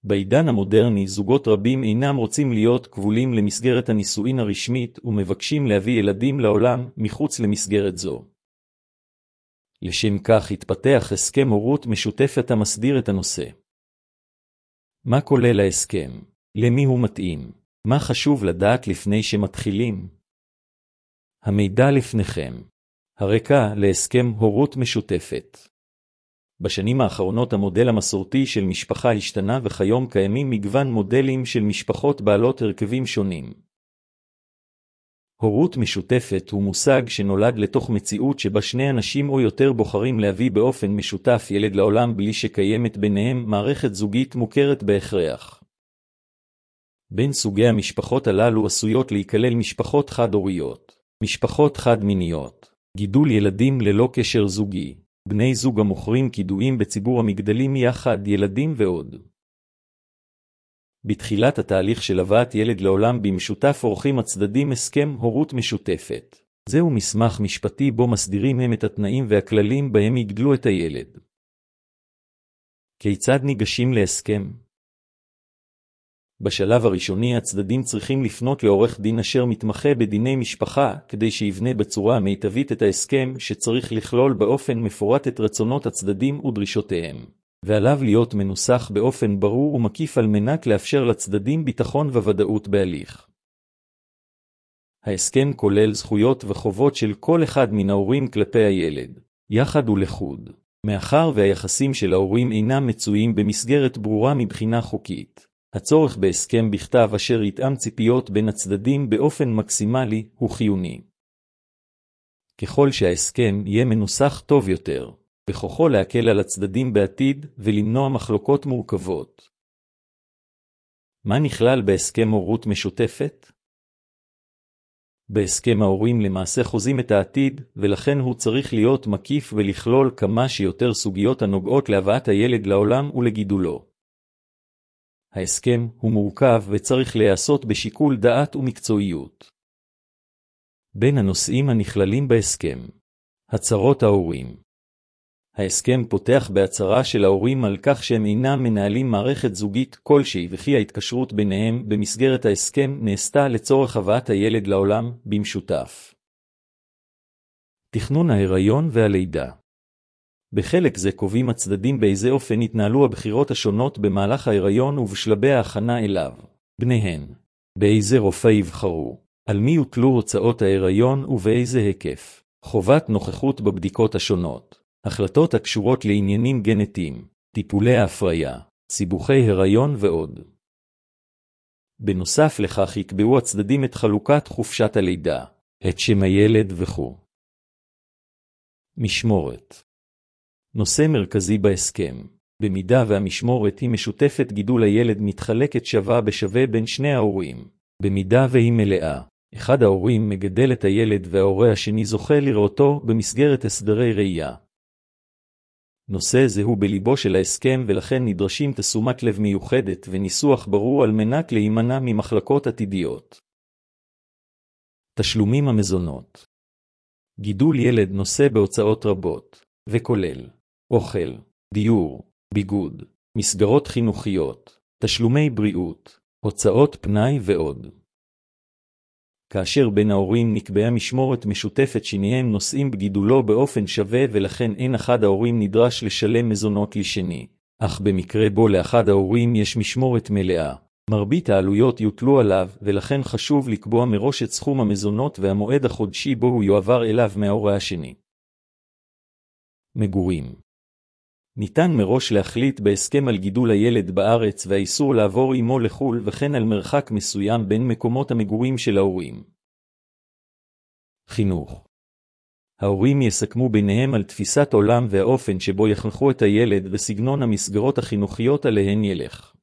בעידן המודרני זוגות רבים אינם רוצים להיות כבולים למסגרת הנישואין הרשמית ומבקשים להביא ילדים לעולם מחוץ למסגרת זו. לשם כך התפתח הסכם הורות משותפת המסדיר את הנושא. מה כולל ההסכם? למי הוא מתאים? מה חשוב לדעת לפני שמתחילים? המידע לפניכם. הרקע להסכם הורות משותפת. בשנים האחרונות המודל המסורתי של משפחה השתנה וכיום קיימים מגוון מודלים של משפחות בעלות הרכבים שונים. הורות משותפת הוא מושג שנולד לתוך מציאות שבה שני אנשים או יותר בוחרים להביא באופן משותף ילד לעולם בלי שקיימת ביניהם מערכת זוגית מוכרת בהכרח. בין סוגי המשפחות הללו עשויות להיכלל משפחות חד-הוריות, משפחות חד-מיניות, גידול ילדים ללא קשר זוגי, בני זוג המוכרים קידועים בציבור המגדלים יחד, ילדים ועוד. בתחילת התהליך של הבאת ילד לעולם במשותף עורכים הצדדים הסכם הורות משותפת. זהו מסמך משפטי בו מסדירים הם את התנאים והכללים בהם יגדלו את הילד. כיצד ניגשים להסכם? בשלב הראשוני הצדדים צריכים לפנות לעורך דין אשר מתמחה בדיני משפחה כדי שיבנה בצורה המיטבית את ההסכם שצריך לכלול באופן מפורט את רצונות הצדדים ודרישותיהם, ועליו להיות מנוסח באופן ברור ומקיף על מנת לאפשר לצדדים ביטחון וודאות בהליך. ההסכם כולל זכויות וחובות של כל אחד מן ההורים כלפי הילד, יחד ולחוד. מאחר והיחסים של ההורים אינם מצויים במסגרת ברורה מבחינה חוקית, הצורך בהסכם בכתב אשר יתאם ציפיות בין הצדדים באופן מקסימלי הוא חיוני. ככל שההסכם יהיה מנוסח טוב יותר, בכוחו להקל על הצדדים בעתיד ולמנוע מחלוקות מורכבות. מה נכלל בהסכם הורות משותפת? בהסכם ההורים למעשה חוזים את העתיד, ולכן הוא צריך להיות מקיף ולכלול כמה שיותר סוגיות הנוגעות להבאת הילד לעולם ולגידולו. ההסכם הוא מורכב וצריך להיעשות בשיקול דעת ומקצועיות. בין הנושאים הנכללים בהסכם, הצהרות ההורים. ההסכם פותח בהצהרה של ההורים על כך שהם אינם מנהלים מערכת זוגית כלשהי וכי ההתקשרות ביניהם במסגרת ההסכם נעשתה לצורך הבאת הילד לעולם במשותף. תכנון ההיריון והלידה. בחלק זה קובעים הצדדים באיזה אופן יתנהלו הבחירות השונות במהלך ההיריון ובשלבי ההכנה אליו, בניהן, באיזה רופא יבחרו, על מי יוטלו הוצאות ההיריון ובאיזה היקף, חובת נוכחות בבדיקות השונות, החלטות הקשורות לעניינים גנטיים, טיפולי ההפריה, סיבוכי הריון ועוד. בנוסף לכך יקבעו הצדדים את חלוקת חופשת הלידה, את שם הילד וכו'. משמורת. נושא מרכזי בהסכם. במידה והמשמורת היא משותפת גידול הילד מתחלקת שווה בשווה בין שני ההורים. במידה והיא מלאה, אחד ההורים מגדל את הילד וההורה השני זוכה לראותו במסגרת הסדרי ראייה. נושא זה הוא בליבו של ההסכם ולכן נדרשים תשומת לב מיוחדת וניסוח ברור על מנת להימנע ממחלקות עתידיות. תשלומים המזונות. גידול ילד נושא בהוצאות רבות, וכולל אוכל, דיור, ביגוד, מסגרות חינוכיות, תשלומי בריאות, הוצאות פנאי ועוד. כאשר בין ההורים נקבעה משמורת משותפת שניהם נושאים בגידולו באופן שווה ולכן אין אחד ההורים נדרש לשלם מזונות לשני, אך במקרה בו לאחד ההורים יש משמורת מלאה, מרבית העלויות יוטלו עליו ולכן חשוב לקבוע מראש את סכום המזונות והמועד החודשי בו הוא יועבר אליו מההורה השני. מגורים. ניתן מראש להחליט בהסכם על גידול הילד בארץ והאיסור לעבור עמו לחול וכן על מרחק מסוים בין מקומות המגורים של ההורים. חינוך. ההורים יסכמו ביניהם על תפיסת עולם והאופן שבו יחנכו את הילד וסגנון המסגרות החינוכיות עליהן ילך.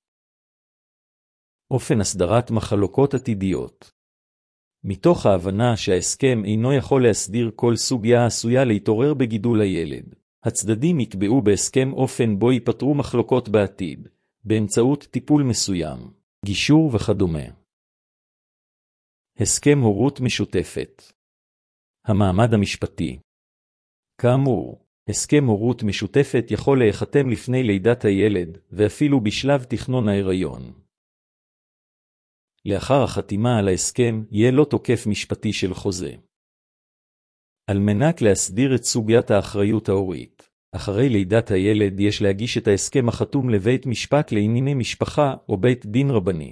אופן הסדרת מחלוקות עתידיות. מתוך ההבנה שההסכם אינו יכול להסדיר כל סוגיה עשויה להתעורר בגידול הילד, הצדדים יקבעו בהסכם אופן בו ייפתרו מחלוקות בעתיד, באמצעות טיפול מסוים, גישור וכדומה. הסכם הורות משותפת. המעמד המשפטי. כאמור, הסכם הורות משותפת יכול להיחתם לפני לידת הילד, ואפילו בשלב תכנון ההיריון. לאחר החתימה על ההסכם, יהיה לו תוקף משפטי של חוזה. על מנת להסדיר את סוגיית האחריות ההורית, אחרי לידת הילד יש להגיש את ההסכם החתום לבית משפט לענייני משפחה או בית דין רבני.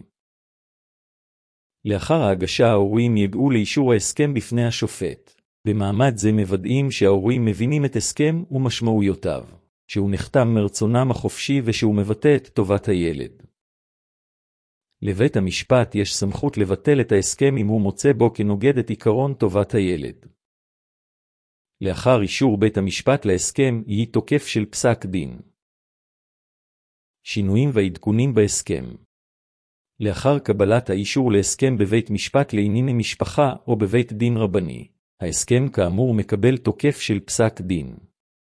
לאחר ההגשה ההורים יגיעו לאישור ההסכם בפני השופט. במעמד זה מוודאים שההורים מבינים את הסכם ומשמעויותיו, שהוא נחתם מרצונם החופשי ושהוא מבטא את טובת הילד. לבית המשפט יש סמכות לבטל את ההסכם אם הוא מוצא בו כנוגד את עיקרון טובת הילד. לאחר אישור בית המשפט להסכם יהיה תוקף של פסק דין. שינויים ועדכונים בהסכם. לאחר קבלת האישור להסכם בבית משפט לענייני משפחה או בבית דין רבני, ההסכם כאמור מקבל תוקף של פסק דין.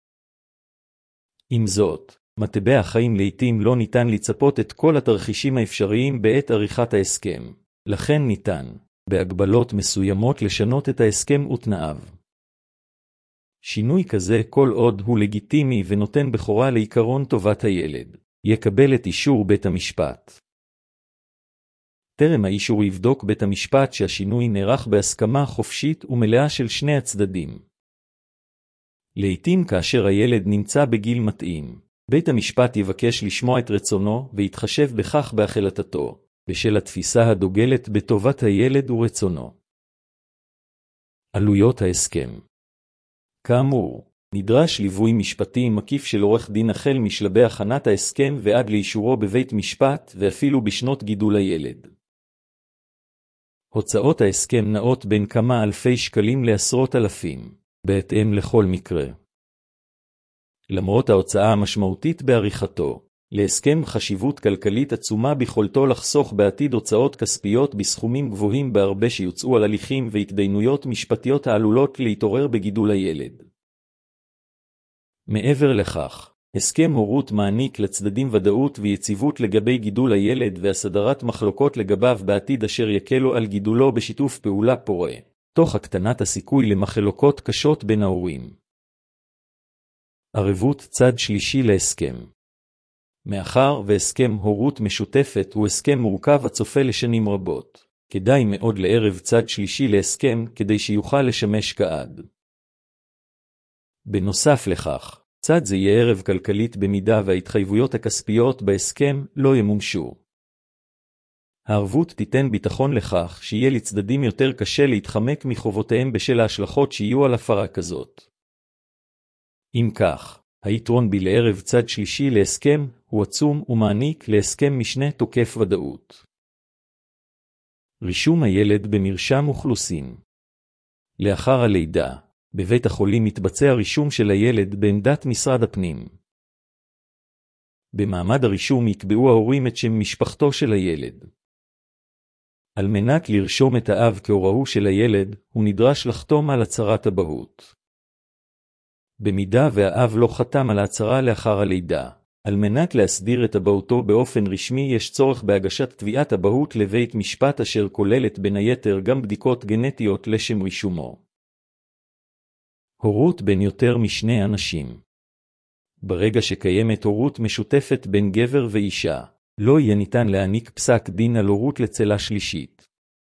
עם זאת, מטבע החיים לעתים לא ניתן לצפות את כל התרחישים האפשריים בעת עריכת ההסכם, לכן ניתן, בהגבלות מסוימות לשנות את ההסכם ותנאיו. שינוי כזה כל עוד הוא לגיטימי ונותן בכורה לעיקרון טובת הילד, יקבל את אישור בית המשפט. טרם האישור יבדוק בית המשפט שהשינוי נערך בהסכמה חופשית ומלאה של שני הצדדים. לעתים כאשר הילד נמצא בגיל מתאים, בית המשפט יבקש לשמוע את רצונו ויתחשב בכך בהחלטתו, בשל התפיסה הדוגלת בטובת הילד ורצונו. עלויות ההסכם. כאמור, נדרש ליווי משפטי מקיף של עורך דין החל משלבי הכנת ההסכם ועד לאישורו בבית משפט ואפילו בשנות גידול הילד. הוצאות ההסכם נעות בין כמה אלפי שקלים לעשרות אלפים, בהתאם לכל מקרה. למרות ההוצאה המשמעותית בעריכתו, להסכם חשיבות כלכלית עצומה ביכולתו לחסוך בעתיד הוצאות כספיות בסכומים גבוהים בהרבה שיוצאו על הליכים והתדיינויות משפטיות העלולות להתעורר בגידול הילד. מעבר לכך, הסכם הורות מעניק לצדדים ודאות ויציבות לגבי גידול הילד והסדרת מחלוקות לגביו בעתיד אשר יקלו על גידולו בשיתוף פעולה פורה, תוך הקטנת הסיכוי למחלוקות קשות בין ההורים. ערבות צד שלישי להסכם. מאחר והסכם הורות משותפת הוא הסכם מורכב הצופה לשנים רבות, כדאי מאוד לערב צד שלישי להסכם כדי שיוכל לשמש כעד. בנוסף לכך, צד זה יהיה ערב כלכלית במידה וההתחייבויות הכספיות בהסכם לא ימומשו. הערבות תיתן ביטחון לכך שיהיה לצדדים יותר קשה להתחמק מחובותיהם בשל ההשלכות שיהיו על הפרה כזאת. אם כך, היתרון לערב צד שלישי להסכם הוא עצום ומעניק להסכם משנה תוקף ודאות. רישום הילד במרשם אוכלוסין. לאחר הלידה, בבית החולים מתבצע רישום של הילד בעמדת משרד הפנים. במעמד הרישום יקבעו ההורים את שם משפחתו של הילד. על מנת לרשום את האב כהורהו של הילד, הוא נדרש לחתום על הצהרת אבהות. במידה והאב לא חתם על ההצהרה לאחר הלידה, על מנת להסדיר את אבהותו באופן רשמי יש צורך בהגשת תביעת אבהות לבית משפט אשר כוללת בין היתר גם בדיקות גנטיות לשם רישומו. הורות בין יותר משני אנשים. ברגע שקיימת הורות משותפת בין גבר ואישה, לא יהיה ניתן להעניק פסק דין על הורות לצלה שלישית.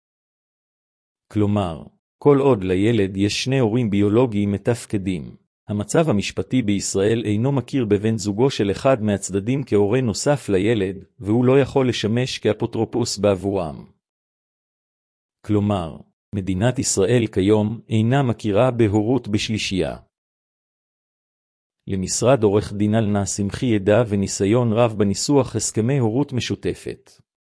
כלומר, כל עוד לילד יש שני הורים ביולוגיים מתפקדים, המצב המשפטי בישראל אינו מכיר בבן זוגו של אחד מהצדדים כהורה נוסף לילד, והוא לא יכול לשמש כאפוטרופוס בעבורם. כלומר, מדינת ישראל כיום אינה מכירה בהורות בשלישייה. למשרד עורך דין אלנה שמחי ידע וניסיון רב בניסוח הסכמי הורות משותפת.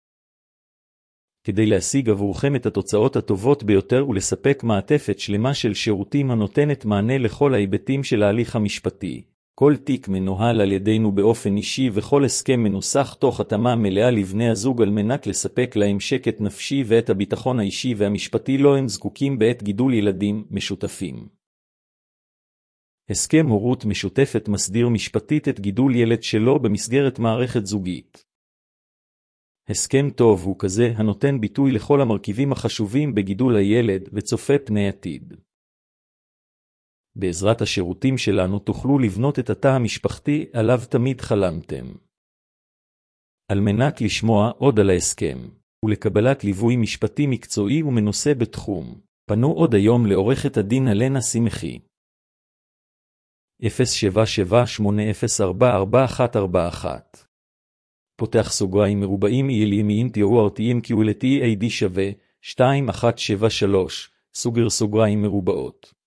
כדי להשיג עבורכם את התוצאות הטובות ביותר ולספק מעטפת שלמה של שירותים הנותנת מענה לכל ההיבטים של ההליך המשפטי, כל תיק מנוהל על ידינו באופן אישי וכל הסכם מנוסח תוך התאמה מלאה לבני הזוג על מנת לספק להם שקט נפשי ואת הביטחון האישי והמשפטי לו הם זקוקים בעת גידול ילדים משותפים. הסכם הורות משותפת מסדיר משפטית את גידול ילד שלו במסגרת מערכת זוגית. הסכם טוב הוא כזה הנותן ביטוי לכל המרכיבים החשובים בגידול הילד וצופה פני עתיד. בעזרת השירותים שלנו תוכלו לבנות את התא המשפחתי עליו תמיד חלמתם. על מנת לשמוע עוד על ההסכם, ולקבלת ליווי משפטי מקצועי ומנוסה בתחום, פנו עוד היום לעורכת הדין אלנה שמחי. 07780444141 פותח סוגריים מרובעים ימין תיאורתיים QLT AD שווה 2173 סוגר סוגריים מרובעות